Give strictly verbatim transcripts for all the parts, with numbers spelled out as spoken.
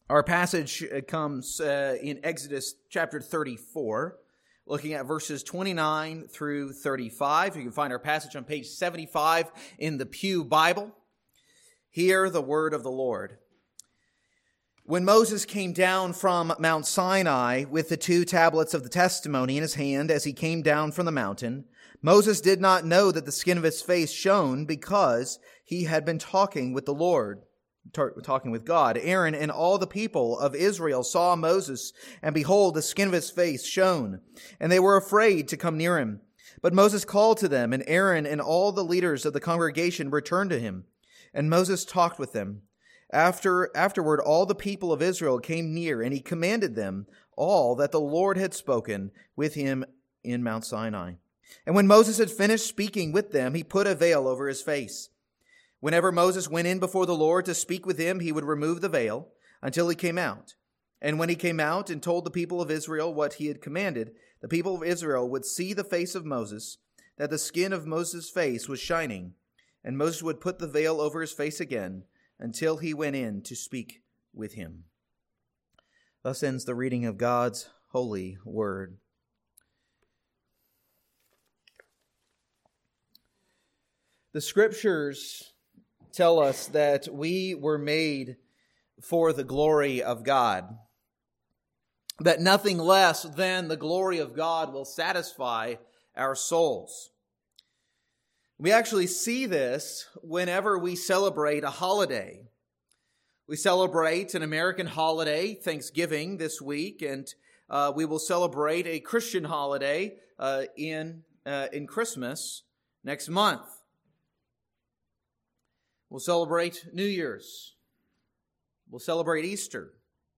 Our passage comes uh, in Exodus chapter thirty-four, looking at verses twenty-nine through thirty-five. You can find our passage on page seventy-five in the Pew Bible. Hear the word of the Lord. When Moses came down from Mount Sinai with the two tablets of the testimony in his hand as he came down from the mountain, Moses did not know that the skin of his face shone because he had been talking with the Lord. Talking with God. Aaron and all the people of Israel saw Moses, and behold, the skin of his face shone, and they were afraid to come near him. But Moses called to them, and Aaron and all the leaders of the congregation returned to him, and Moses talked with them. After afterward, all the people of Israel came near, and he commanded them all that the Lord had spoken with him in Mount Sinai. And when Moses had finished speaking with them, he put a veil over his face. Whenever Moses went in before the Lord to speak with him, he would remove the veil until he came out. And when he came out and told the people of Israel what he had commanded, the people of Israel would see the face of Moses, that the skin of Moses' face was shining. And Moses would put the veil over his face again until he went in to speak with him. Thus ends the reading of God's holy word. The Scriptures tell us that we were made for the glory of God, that nothing less than the glory of God will satisfy our souls. We actually see this whenever we celebrate a holiday. We celebrate an American holiday, Thanksgiving, this week, and uh, we will celebrate a Christian holiday uh, in uh, in Christmas next month. We'll celebrate New Year's. We'll celebrate Easter.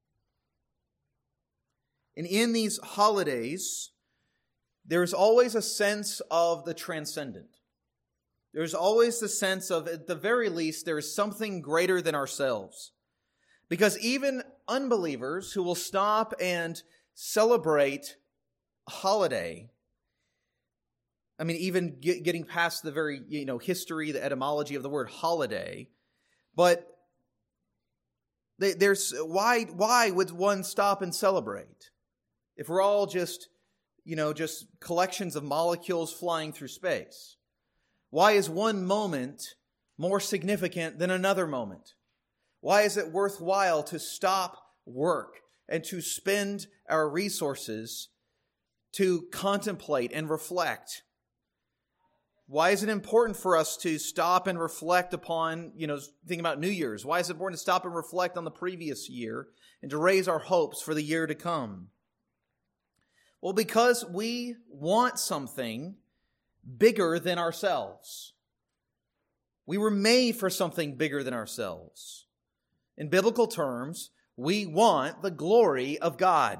And in these holidays, there's always a sense of the transcendent. There's always the sense of, at the very least, there is something greater than ourselves. Because even unbelievers who will stop and celebrate a holiday, I mean, even get, getting past the very, you know, history, the etymology of the word holiday, but they, there's why why would one stop and celebrate if we're all just, you know, just collections of molecules flying through space? Why is one moment more significant than another moment? Why is it worthwhile to stop work and to spend our resources to contemplate and reflect? Why is it important for us to stop and reflect upon, you know, think about New Year's? Why is it important to stop and reflect on the previous year and to raise our hopes for the year to come? Well, because we want something bigger than ourselves. We were made for something bigger than ourselves. In biblical terms, we want the glory of God.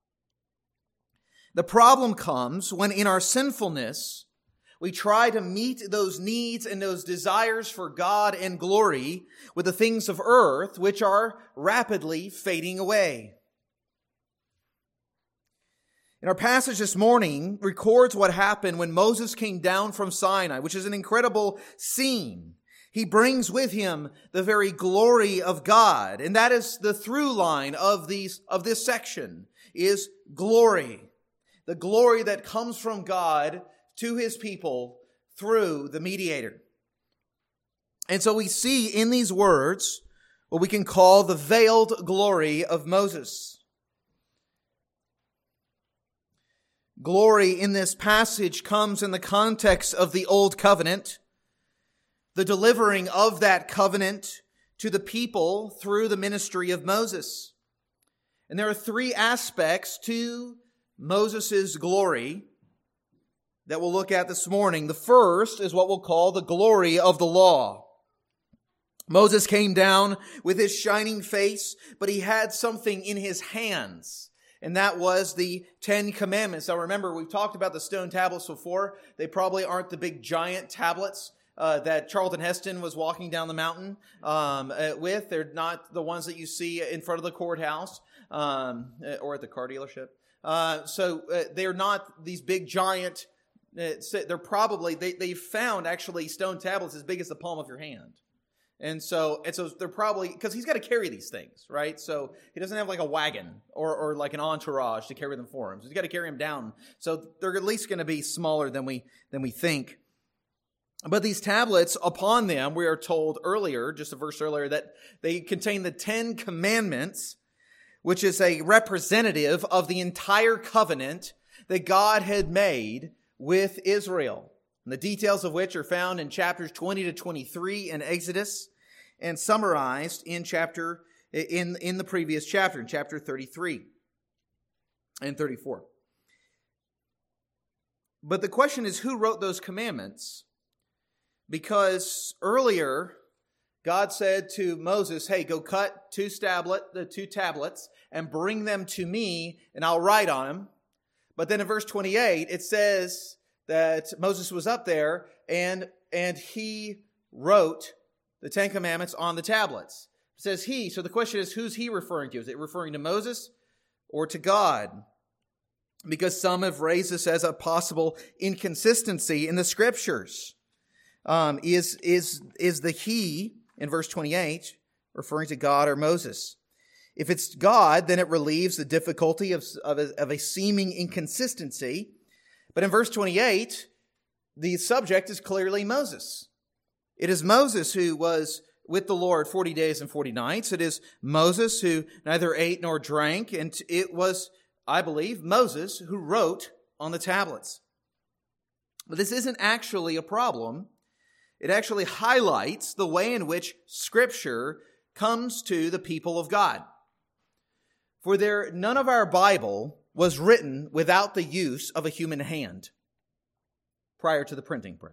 The problem comes when in our sinfulness, we try to meet those needs and those desires for God and glory with the things of earth, which are rapidly fading away. And our passage this morning records what happened when Moses came down from Sinai, which is an incredible scene. He brings with him the very glory of God. And that is the through line of these, of this section, is glory. The glory that comes from God to his people through the mediator. And so we see in these words what we can call the veiled glory of Moses. Glory in this passage comes in the context of the Old Covenant, the delivering of that covenant to the people through the ministry of Moses. And there are three aspects to Moses' glory that we'll look at this morning. The first is what we'll call the glory of the law. Moses came down with his shining face, but he had something in his hands, and that was the Ten Commandments. Now remember, we've talked about the stone tablets before. They probably aren't the big giant tablets uh, that Charlton Heston was walking down the mountain um, uh, with. They're not the ones that you see in front of the courthouse um, or at the car dealership. Uh, so uh, they're not these big giant. Uh, they're probably they they found actually stone tablets as big as the palm of your hand. And so, and so they're probably, because he's got to carry these things, right? So he doesn't have like a wagon or, or like an entourage to carry them for him. So he's got to carry them down. So they're at least going to be smaller than we than we think. But these tablets, upon them, we are told earlier, just a verse earlier, that they contain the Ten Commandments, which is a representative of the entire covenant that God had made with Israel. The details of which are found in chapters twenty to twenty-three in Exodus and summarized in chapter in, in the previous chapter, in chapter thirty-three and thirty-four. But the question is, who wrote those commandments? Because earlier, God said to Moses, hey, go cut two tablet, the two tablets and bring them to me and I'll write on them. But then in verse twenty-eight, it says that Moses was up there and, and he wrote the Ten Commandments on the tablets. It says he, so the question is, who's he referring to? Is it referring to Moses or to God? Because some have raised this as a possible inconsistency in the Scriptures. Um, is, is, is the he in verse twenty-eight referring to God or Moses? If it's God, then it relieves the difficulty of, of, a, of a seeming inconsistency. But in verse twenty-eight, the subject is clearly Moses. It is Moses who was with the Lord forty days and forty nights. It is Moses who neither ate nor drank. And it was, I believe, Moses who wrote on the tablets. But this isn't actually a problem. It actually highlights the way in which Scripture comes to the people of God. For there, none of our Bible was written without the use of a human hand prior to the printing press.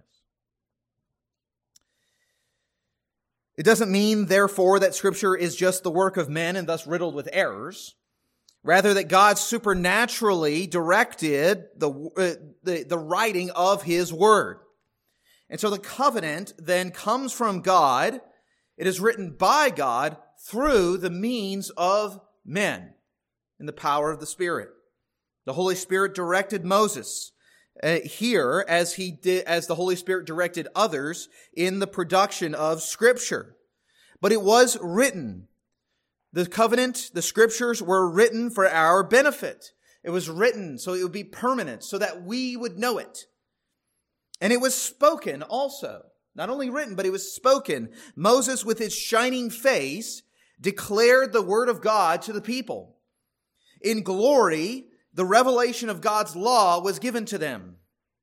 It doesn't mean, therefore, that Scripture is just the work of men and thus riddled with errors. Rather, that God supernaturally directed the, uh, the, the writing of His Word. And so the covenant then comes from God. It is written by God through the means of men in the power of the Spirit. The Holy Spirit directed Moses uh, here as he did, as the Holy Spirit directed others in the production of Scripture. But it was written. The covenant, the Scriptures were written for our benefit. It was written so it would be permanent, so that we would know it. And it was spoken also. Not only written, but it was spoken. Moses, with his shining face, declared the word of God to the people. In glory, the revelation of God's law was given to them.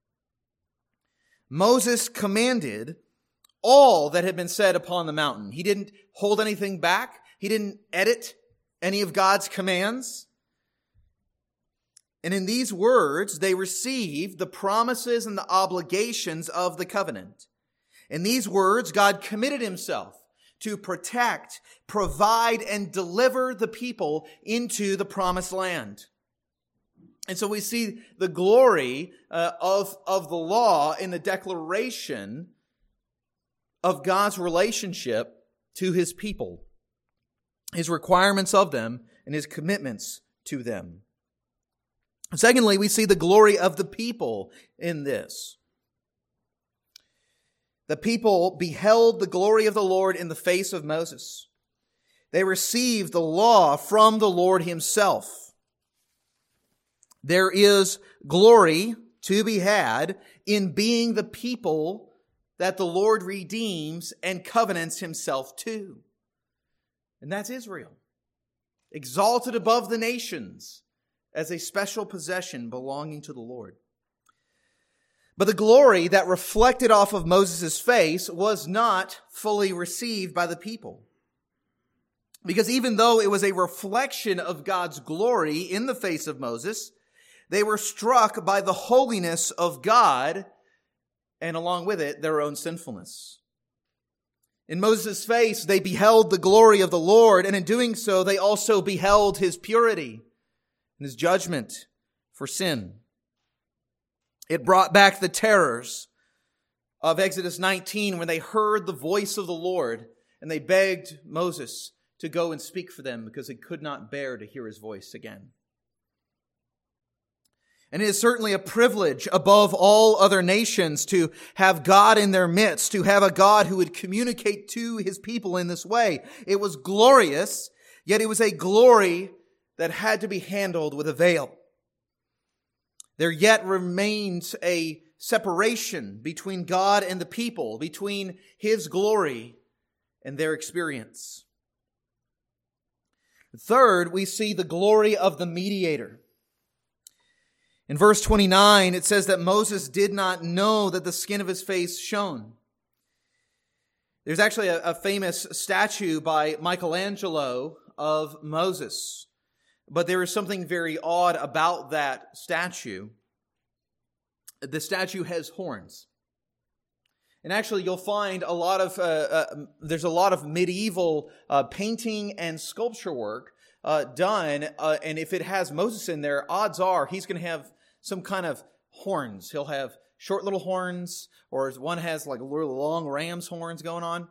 Moses commanded all that had been said upon the mountain. He didn't hold anything back. He didn't edit any of God's commands. And in these words, they received the promises and the obligations of the covenant. In these words, God committed Himself to protect, provide, and deliver the people into the promised land. And so we see the glory uh, of, of the law in the declaration of God's relationship to His people, His requirements of them, and His commitments to them. Secondly, we see the glory of the people in this. The people beheld the glory of the Lord in the face of Moses. They received the law from the Lord Himself. There is glory to be had in being the people that the Lord redeems and covenants Himself to. And that's Israel, exalted above the nations as a special possession belonging to the Lord. But the glory that reflected off of Moses' face was not fully received by the people. Because even though it was a reflection of God's glory in the face of Moses, they were struck by the holiness of God, and along with it, their own sinfulness. In Moses' face, they beheld the glory of the Lord, and in doing so, they also beheld His purity and His judgment for sin. It brought back the terrors of Exodus nineteen when they heard the voice of the Lord, and they begged Moses to go and speak for them because they could not bear to hear His voice again. And it is certainly a privilege above all other nations to have God in their midst, to have a God who would communicate to his people in this way. It was glorious, yet it was a glory that had to be handled with a veil. There yet remains a separation between God and the people, between his glory and their experience. Third, we see the glory of the mediator. In verse twenty-nine, it says that Moses did not know that the skin of his face shone. There's actually a, a famous statue by Michelangelo of Moses, but there is something very odd about that statue. The statue has horns. And actually, you'll find a lot of, uh, uh, there's a lot of medieval uh, painting and sculpture work uh, done. Uh, and if it has Moses in there, odds are he's going to have some kind of horns. He'll have short little horns, or one has like little long ram's horns going on.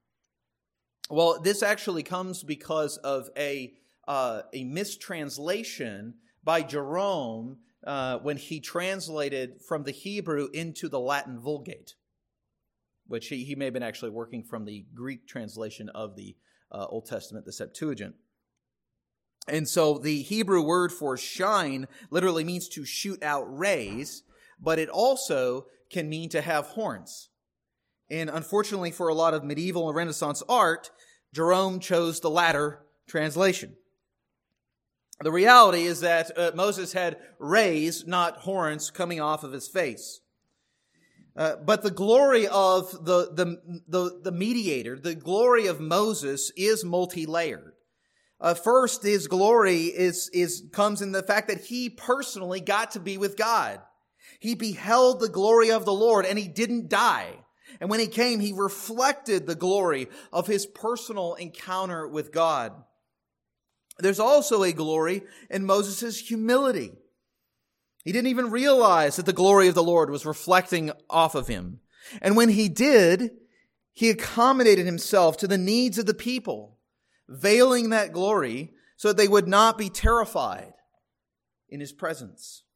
Well, this actually comes because of a, uh, a mistranslation by Jerome uh, when he translated from the Hebrew into the Latin Vulgate, which he, he may have been actually working from the Greek translation of the uh, Old Testament, the Septuagint. And so the Hebrew word for shine literally means to shoot out rays, but it also can mean to have horns. And unfortunately for a lot of medieval and Renaissance art, Jerome chose the latter translation. The reality is that uh, Moses had rays, not horns, coming off of his face. Uh, but the glory of the, the, the, the mediator, the glory of Moses is multi-layered. Uh, first, his glory is, is, comes in the fact that he personally got to be with God. He beheld the glory of the Lord and he didn't die. And when he came, he reflected the glory of his personal encounter with God. There's also a glory in Moses' humility. He didn't even realize that the glory of the Lord was reflecting off of him. And when he did, he accommodated himself to the needs of the people, veiling that glory so that they would not be terrified in his presence.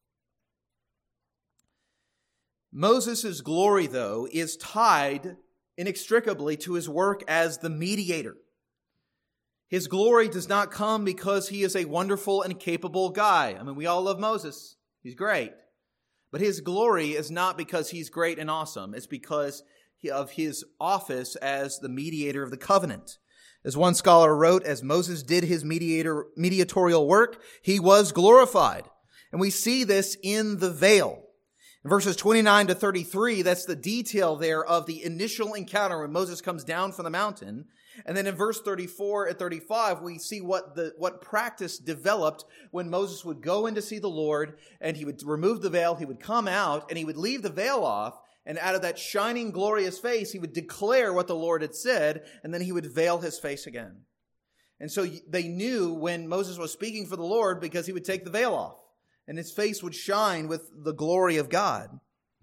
Moses' glory, though, is tied inextricably to his work as the mediator. His glory does not come because he is a wonderful and capable guy. I mean, we all love Moses. He's great. But his glory is not because he's great and awesome. It's because of his office as the mediator of the covenant. As one scholar wrote, as Moses did his mediator, mediatorial work, he was glorified. And we see this in the veil. In verses twenty-nine to thirty-three, that's the detail there of the initial encounter when Moses comes down from the mountain. And then in verse thirty-four and thirty-five, we see what the what practice developed when Moses would go in to see the Lord, and he would remove the veil, he would come out, and he would leave the veil off, and out of that shining, glorious face, he would declare what the Lord had said, and then he would veil his face again. And so they knew when Moses was speaking for the Lord because he would take the veil off, and his face would shine with the glory of God.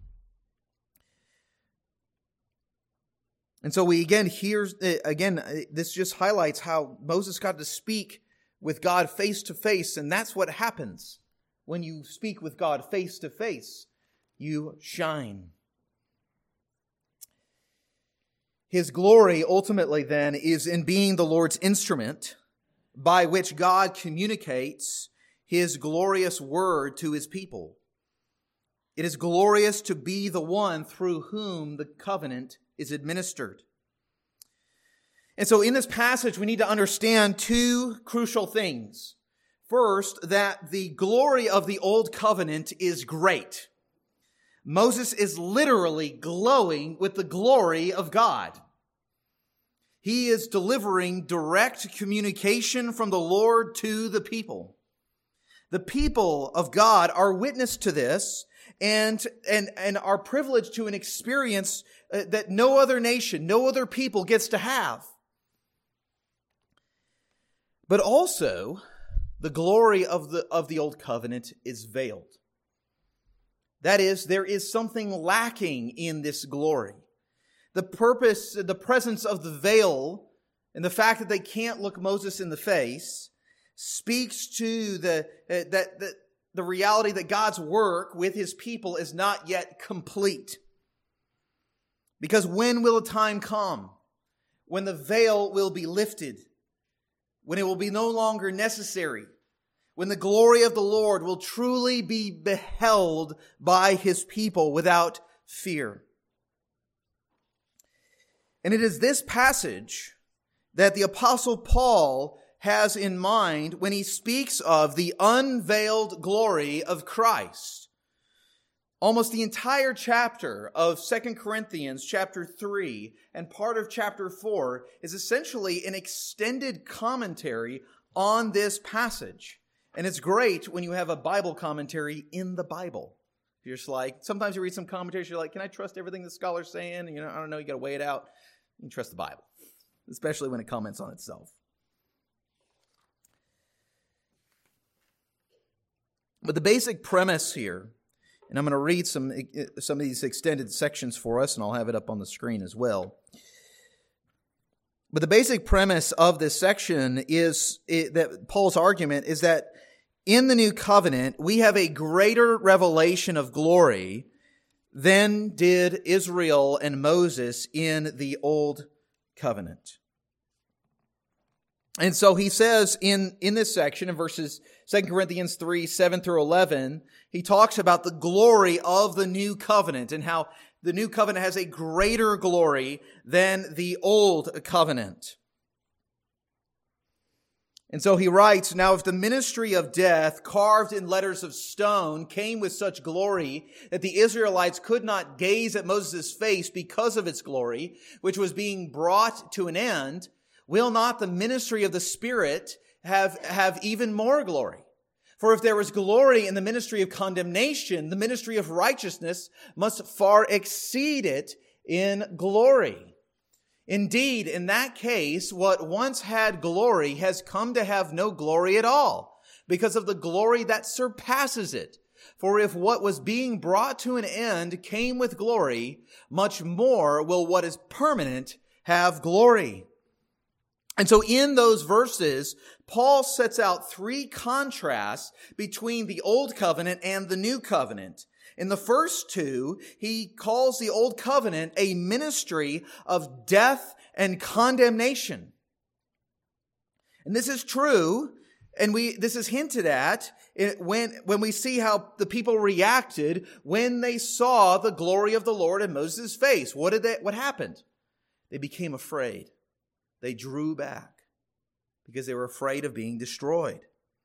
And so we again hear, again, this just highlights how Moses got to speak with God face to face. And that's what happens when you speak with God face to face. You shine. His glory ultimately then is in being the Lord's instrument by which God communicates his glorious word to his people. It is glorious to be the one through whom the covenant is administered. And so in this passage, we need to understand two crucial things. First, that the glory of the old covenant is great. Moses is literally glowing with the glory of God. He is delivering direct communication from the Lord to the people. The people of God are witness to this and, and, and are privileged to an experience that no other nation, no other people gets to have. But also, the glory of the, of the old covenant is veiled. That is, there is something lacking in this glory. The purpose, the presence of the veil, and the fact that they can't look Moses in the face, speaks to the, uh, that, that the reality that God's work with his people is not yet complete. Because when will a time come when the veil will be lifted, when it will be no longer necessary, when the glory of the Lord will truly be beheld by his people without fear? And it is this passage that the Apostle Paul has in mind when he speaks of the unveiled glory of Christ. Almost the entire chapter of Second Corinthians chapter three and part of chapter four is essentially an extended commentary on this passage. And it's great when you have a Bible commentary in the Bible. You're just like, sometimes you read some commentaries, you're like, can I trust everything the scholar's saying? You know, I don't know, you got to weigh it out. You can trust the Bible, especially when it comments on itself. But the basic premise here, and I'm going to read some, some of these extended sections for us, and I'll have it up on the screen as well. But the basic premise of this section is it, that Paul's argument is that in the new covenant, we have a greater revelation of glory than did Israel and Moses in the old covenant. And so he says in, in this section, in verses Second Corinthians three, seven through eleven, he talks about the glory of the new covenant and how the new covenant has a greater glory than the old covenant. And so he writes, now if the ministry of death, carved in letters of stone, came with such glory that the Israelites could not gaze at Moses' face because of its glory, which was being brought to an end, will not the ministry of the Spirit have, have even more glory? For if there was glory in the ministry of condemnation, the ministry of righteousness must far exceed it in glory. Indeed, in that case, what once had glory has come to have no glory at all, because of the glory that surpasses it. For if what was being brought to an end came with glory, much more will what is permanent have glory. And so in those verses, Paul sets out three contrasts between the old covenant and the new covenant. In the first two, he calls the old covenant a ministry of death and condemnation. And this is true, and we this is hinted at when, when we see how the people reacted when they saw the glory of the Lord in Moses' face. What did they, what happened? They became afraid. They drew back because they were afraid of being destroyed.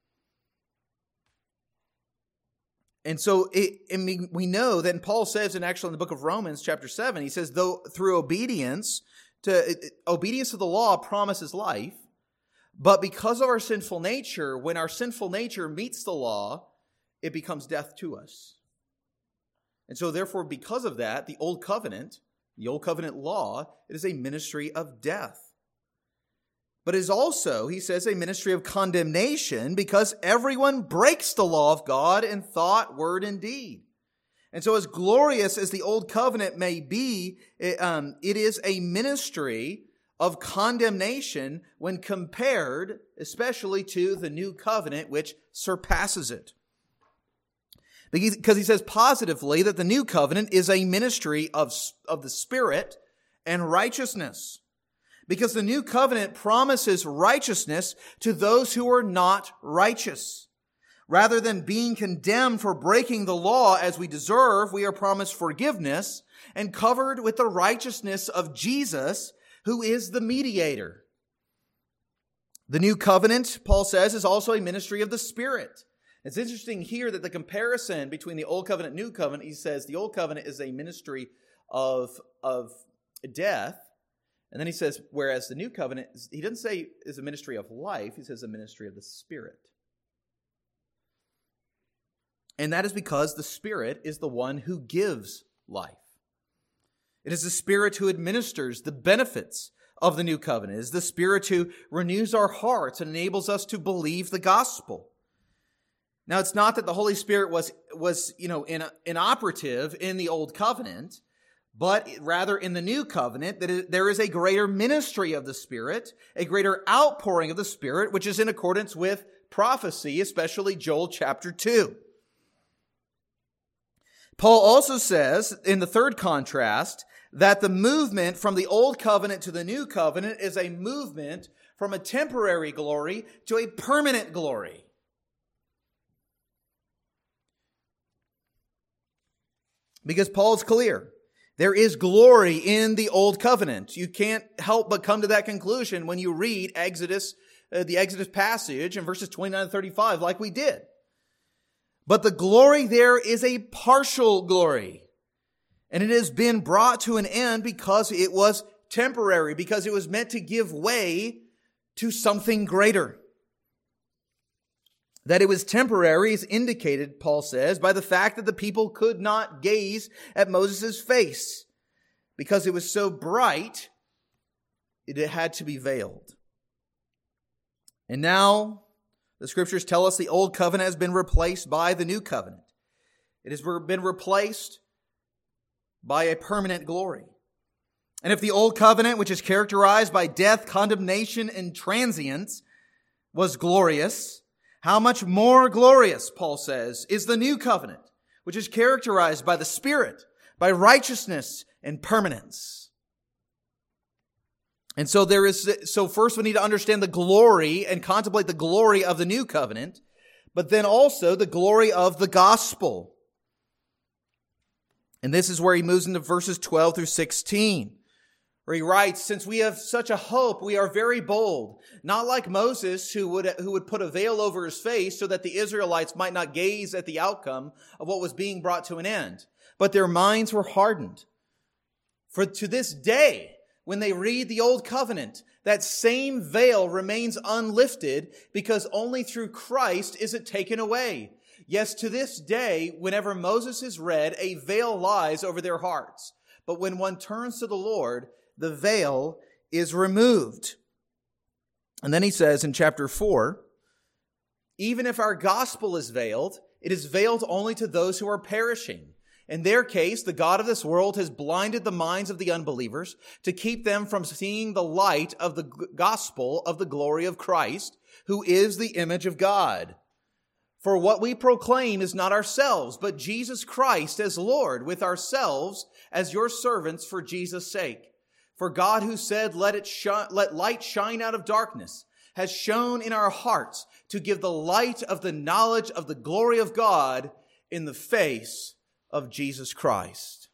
And so it, and we, we know that, and Paul says, and actually in the book of Romans chapter seven, he says, though through obedience to obedience to the law promises life, but because of our sinful nature, when our sinful nature meets the law, it becomes death to us. And so therefore, because of that, the old covenant, the old covenant law, it is a ministry of death. But it is also, he says, a ministry of condemnation because everyone breaks the law of God in thought, word, and deed. And so as glorious as the old covenant may be, it, um, it is a ministry of condemnation when compared especially to the new covenant, which surpasses it. Because he says positively that the new covenant is a ministry of, of the Spirit and righteousness. Because the new covenant promises righteousness to those who are not righteous. Rather than being condemned for breaking the law as we deserve, we are promised forgiveness and covered with the righteousness of Jesus, who is the mediator. The new covenant, Paul says, is also a ministry of the Spirit. It's interesting here that the comparison between the old covenant and new covenant, he says the old covenant is a ministry of, of death. And then he says, whereas the new covenant, he doesn't say is a ministry of life, he says a ministry of the Spirit. And that is because the Spirit is the one who gives life. It is the Spirit who administers the benefits of the new covenant. It is the Spirit who renews our hearts and enables us to believe the gospel. Now, it's not that the Holy Spirit was, was you know, in, inoperative in the old covenant, but rather in the new covenant, that there is a greater ministry of the Spirit, a greater outpouring of the Spirit, which is in accordance with prophecy, especially Joel chapter two. Paul also says, in the third contrast, that the movement from the old covenant to the new covenant is a movement from a temporary glory to a permanent glory. Because Paul's clear. There is glory in the old covenant. You can't help but come to that conclusion when you read Exodus, uh, the Exodus passage in verses twenty-nine and thirty-five, like we did. But the glory there is a partial glory. And it has been brought to an end because it was temporary, because it was meant to give way to something greater. That it was temporary is indicated, Paul says, by the fact that the people could not gaze at Moses' face because it was so bright, it had to be veiled. And now, the scriptures tell us the old covenant has been replaced by the new covenant. It has been replaced by a permanent glory. And if the old covenant, which is characterized by death, condemnation, and transience, was glorious, how much more glorious, Paul says, is the new covenant, which is characterized by the Spirit, by righteousness and permanence. And so there is, so first we need to understand the glory and contemplate the glory of the new covenant, but then also the glory of the gospel. And this is where he moves into verses twelve through sixteen. Where he writes, since we have such a hope, we are very bold. Not like Moses, who would, who would put a veil over his face so that the Israelites might not gaze at the outcome of what was being brought to an end. But their minds were hardened. For to this day, when they read the old covenant, that same veil remains unlifted because only through Christ is it taken away. Yes, to this day, whenever Moses is read, a veil lies over their hearts. But when one turns to the Lord, the veil is removed. And then he says in chapter four, even if our gospel is veiled, it is veiled only to those who are perishing. In their case, the God of this world has blinded the minds of the unbelievers to keep them from seeing the light of the gospel of the glory of Christ, who is the image of God. For what we proclaim is not ourselves, but Jesus Christ as Lord, with ourselves as your servants for Jesus' sake. For God, who said, let it sh- let light shine out of darkness, has shone in our hearts to give the light of the knowledge of the glory of God in the face of Jesus Christ.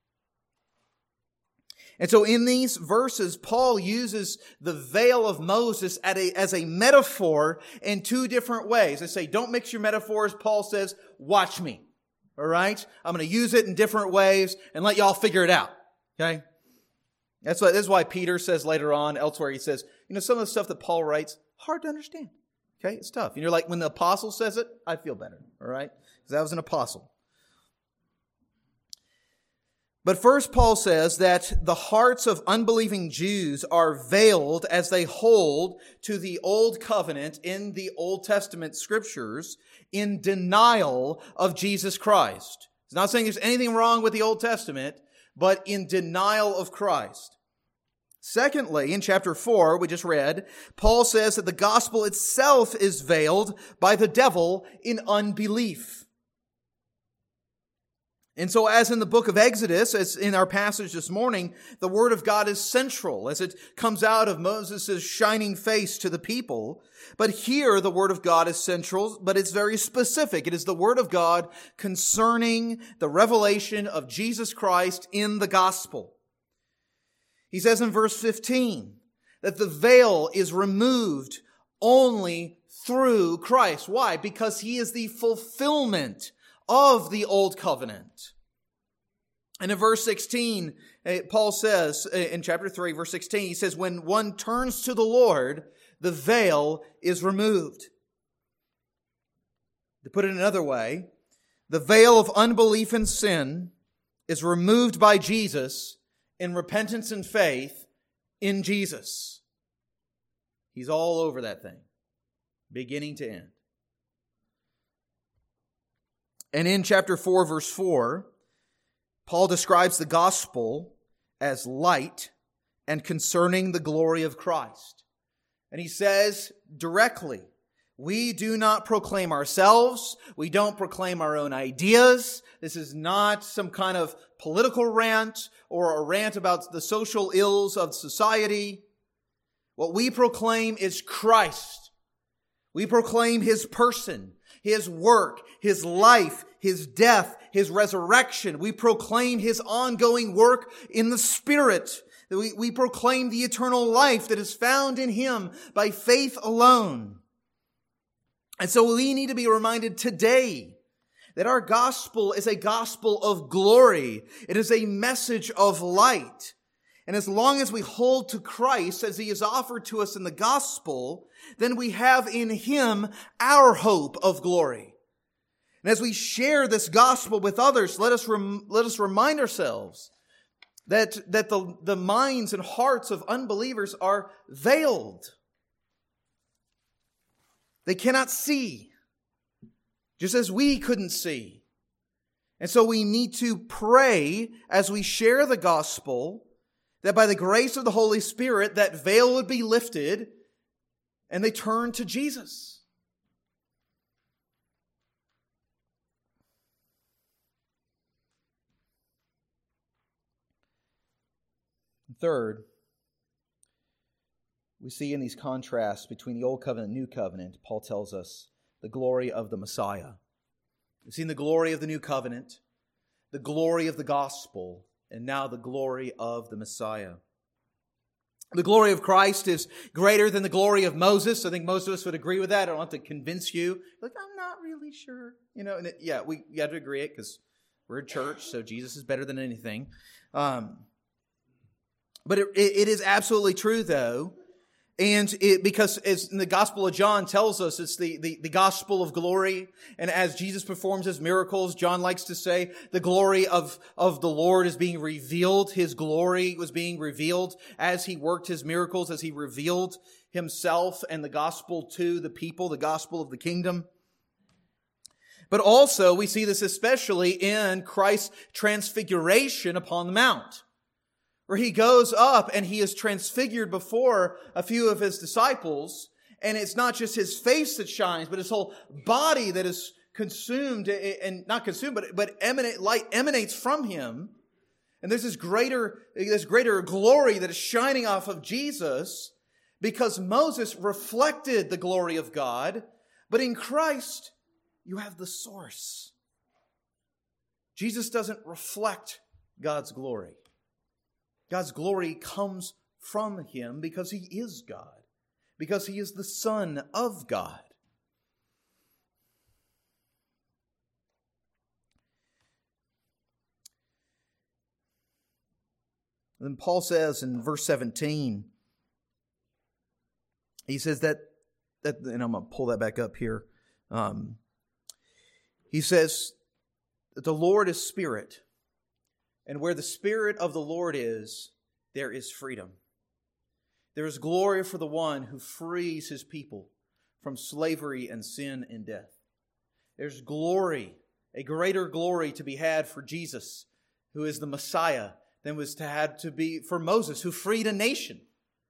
And so in these verses, Paul uses the veil of Moses at a, as a metaphor in two different ways. I say, don't mix your metaphors. Paul says, watch me. All right? I'm going to use it in different ways and let y'all figure it out. Okay? That's why, this is why Peter says later on, elsewhere, he says, you know, some of the stuff that Paul writes, hard to understand. Okay? It's tough. And you're like, when the apostle says it, I feel better. All right? Because I was an apostle. But first, Paul says that the hearts of unbelieving Jews are veiled as they hold to the old covenant in the Old Testament scriptures in denial of Jesus Christ. He's not saying there's anything wrong with the Old Testament, but in denial of Christ. Secondly, in chapter four, we just read, Paul says that the gospel itself is veiled by the devil in unbelief. And so as in the book of Exodus, as in our passage this morning, the word of God is central as it comes out of Moses' shining face to the people. But here the word of God is central, but it's very specific. It is the word of God concerning the revelation of Jesus Christ in the gospel. He says in verse fifteen that the veil is removed only through Christ. Why? Because he is the fulfillment of the old covenant. And in verse sixteen, Paul says, in chapter three, verse sixteen, he says, when one turns to the Lord, the veil is removed. To put it another way, the veil of unbelief and sin is removed by Jesus in repentance and faith in Jesus. He's all over that thing, beginning to end. And in chapter four, verse four, Paul describes the gospel as light and concerning the glory of Christ. And he says directly, We do not proclaim ourselves. We don't proclaim our own ideas. This is not some kind of political rant or a rant about the social ills of society. What we proclaim is Christ. We proclaim His person, His work, His life, His death, His resurrection. We proclaim His ongoing work in the Spirit. We, we proclaim the eternal life that is found in Him by faith alone. And so we need to be reminded today that our gospel is a gospel of glory. It is a message of light. And as long as we hold to Christ as He is offered to us in the gospel, then we have in Him our hope of glory. And as we share this gospel with others, let us rem- let us remind ourselves that, that the, the minds and hearts of unbelievers are veiled. They cannot see, just as we couldn't see. And so we need to pray as we share the gospel that by the grace of the Holy Spirit, that veil would be lifted and they turn to Jesus. Third, we see in these contrasts between the Old Covenant and New Covenant, Paul tells us the glory of the Messiah. We've seen the glory of the New Covenant, the glory of the gospel, and now the glory of the Messiah. The glory of Christ is greater than the glory of Moses. I think most of us would agree with that. I don't have to convince you. Like, I'm not really sure. You know, and it, yeah, we, we have to agree it because we're a church, so Jesus is better than anything. Um, but it, it, it is absolutely true, though. And it, because as the Gospel of John tells us, it's the, the, the gospel of glory. And as Jesus performs His miracles, John likes to say the glory of, of the Lord is being revealed. His glory was being revealed as He worked His miracles, as He revealed Himself and the gospel to the people, the gospel of the kingdom. But also we see this especially in Christ's transfiguration upon the mount, where He goes up and He is transfigured before a few of His disciples. And it's not just His face that shines, but His whole body that is consumed, and not consumed, but, but emanate, light emanates from Him. And there's this greater, this greater glory that is shining off of Jesus because Moses reflected the glory of God. But in Christ, you have the source. Jesus doesn't reflect God's glory. God's glory comes from Him because He is God, because He is the Son of God. And then Paul says in verse seventeen, he says that, that and I'm going to pull that back up here. Um, he says that the Lord is Spirit. And where the Spirit of the Lord is, there is freedom. There is glory for the one who frees His people from slavery and sin and death. There's glory, a greater glory to be had for Jesus, who is the Messiah, than was to had to be for Moses, who freed a nation.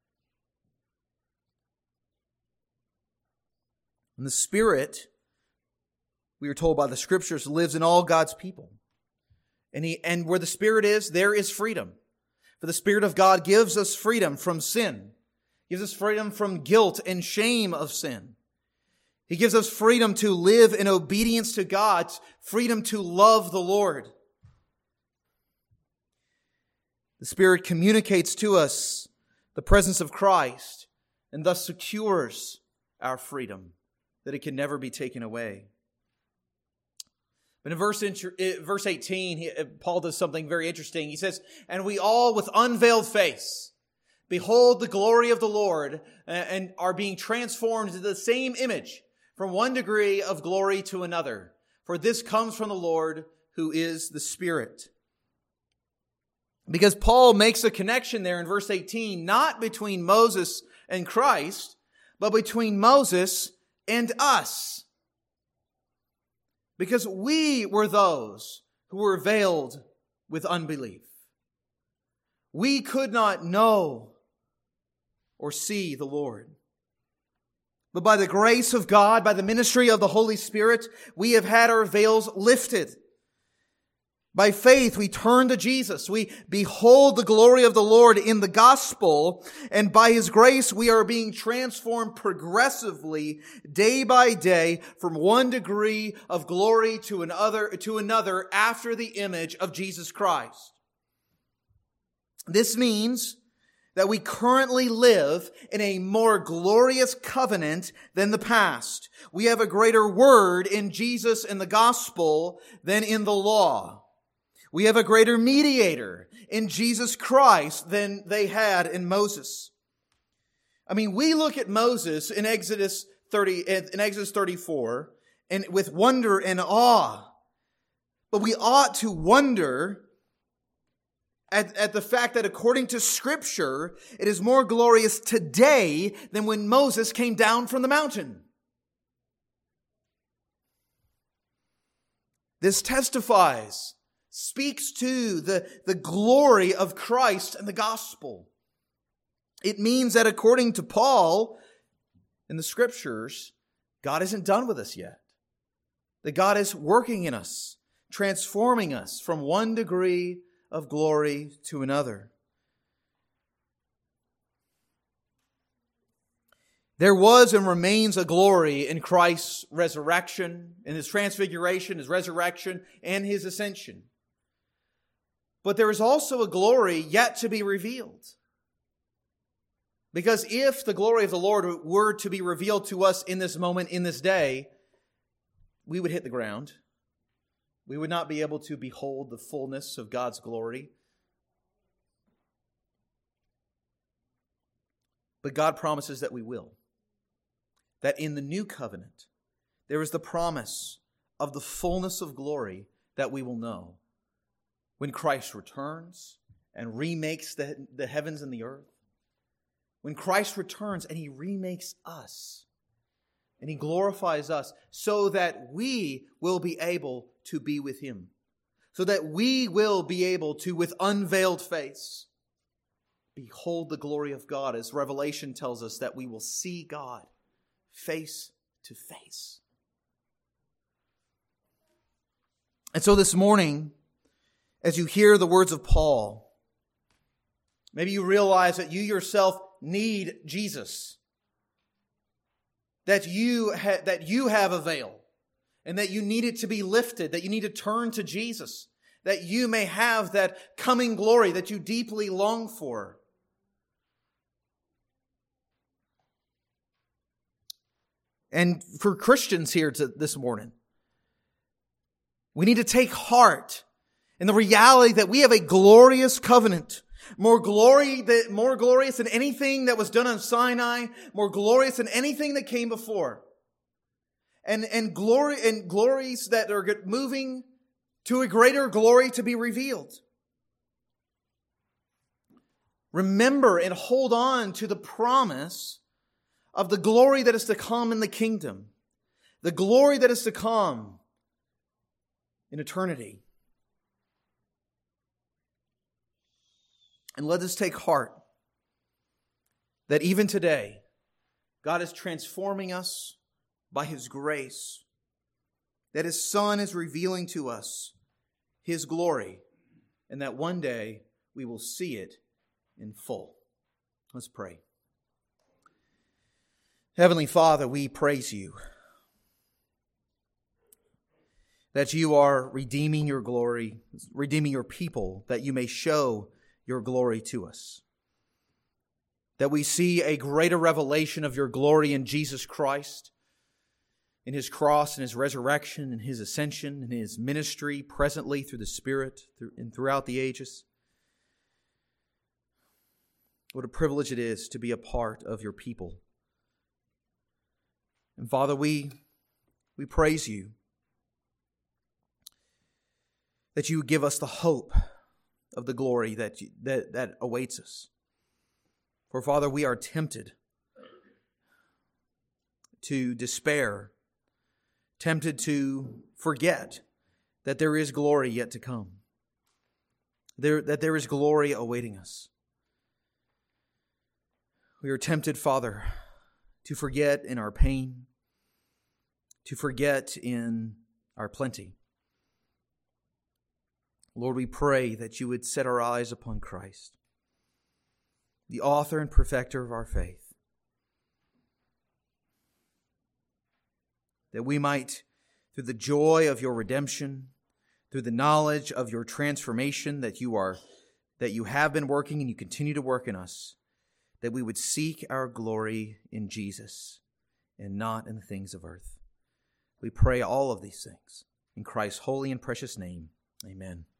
And the Spirit, we are told by the Scriptures, lives in all God's people. And he, and where the Spirit is, there is freedom. For the Spirit of God gives us freedom from sin. Gives us freedom from guilt and shame of sin. He gives us freedom to live in obedience to God, freedom to love the Lord. The Spirit communicates to us the presence of Christ and thus secures our freedom, that it can never be taken away. But in verse, verse eighteen, he, Paul does something very interesting. He says, and we all with unveiled face behold the glory of the Lord and are being transformed into the same image from one degree of glory to another. For this comes from the Lord who is the Spirit. Because Paul makes a connection there in verse eighteen, not between Moses and Christ, but between Moses and us. Because we were those who were veiled with unbelief. We could not know or see the Lord. But by the grace of God, by the ministry of the Holy Spirit, we have had our veils lifted. By faith, we turn to Jesus. We behold the glory of the Lord in the gospel. And by His grace, we are being transformed progressively, day by day, from one degree of glory to another, to another after the image of Jesus Christ. This means that we currently live in a more glorious covenant than the past. We have a greater word in Jesus and the gospel than in the law. We have a greater mediator in Jesus Christ than they had in Moses. I mean, we look at Moses in Exodus thirty, in Exodus thirty-four, and with wonder and awe. But we ought to wonder at, at the fact that according to Scripture, it is more glorious today than when Moses came down from the mountain. This testifies, speaks to the, the glory of Christ and the gospel. It means that according to Paul in the Scriptures, God isn't done with us yet. That God is working in us, transforming us from one degree of glory to another. There was and remains a glory in Christ's resurrection, in His transfiguration, His resurrection, and His ascension. But there is also a glory yet to be revealed. Because if the glory of the Lord were to be revealed to us in this moment, in this day, we would hit the ground. We would not be able to behold the fullness of God's glory. But God promises that we will. That in the new covenant, there is the promise of the fullness of glory that we will know when Christ returns and remakes the, the heavens and the earth. When Christ returns and He remakes us and He glorifies us so that we will be able to be with Him. So that we will be able to, with unveiled face, behold the glory of God, as Revelation tells us that we will see God face to face. And so this morning, as you hear the words of Paul, maybe you realize that you yourself need Jesus. That you, ha- that you have a veil. And that you need it to be lifted. That you need to turn to Jesus. That you may have that coming glory that you deeply long for. And for Christians here to, this morning, we need to take heart in the reality that we have a glorious covenant. More glory, that more glorious than anything that was done on Sinai, more glorious than anything that came before. And, and glory, and glories that are moving to a greater glory to be revealed. Remember and hold on to the promise of the glory that is to come in the kingdom. The glory that is to come in eternity. And let us take heart that even today, God is transforming us by His grace. That His Son is revealing to us His glory. And that one day we will see it in full. Let's pray. Heavenly Father, we praise You that You are redeeming Your glory, redeeming Your people, that You may show Your glory to us. That we see a greater revelation of Your glory in Jesus Christ, in His cross and His resurrection and His ascension and His ministry presently through the Spirit and throughout the ages. What a privilege it is to be a part of Your people. And Father, we, we praise You that You give us the hope of the glory that, you, that, that awaits us. For Father, we are tempted to despair, tempted to forget that there is glory yet to come, there, that there is glory awaiting us. We are tempted, Father, to forget in our pain, to forget in our plenty. Lord, we pray that you would set our eyes upon Christ, the author and perfecter of our faith, that we might, through the joy of your redemption, through the knowledge of your transformation that you are, that you have been working and you continue to work in us, that we would seek our glory in Jesus and not in the things of earth. We pray all of these things in Christ's holy and precious name. Amen.